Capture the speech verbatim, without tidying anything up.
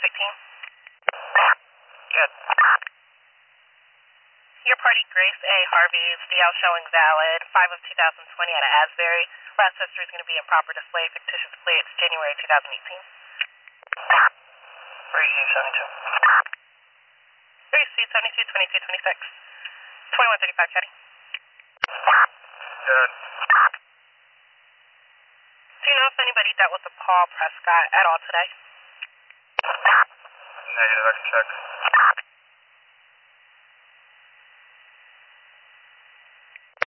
eighteen. Good. Your party, Grace A. Harvey's, D L showing valid, five of two thousand twenty out of Asbury. Last history is going to be improper display, fictitious plates, January twenty eighteen. three C seventy-two. three C seventy-two, twenty-two twenty-six. twenty-one thirty-five, Caddy. Good. Do you know if anybody dealt with the Paul Prescott at all today? Negative, I can check.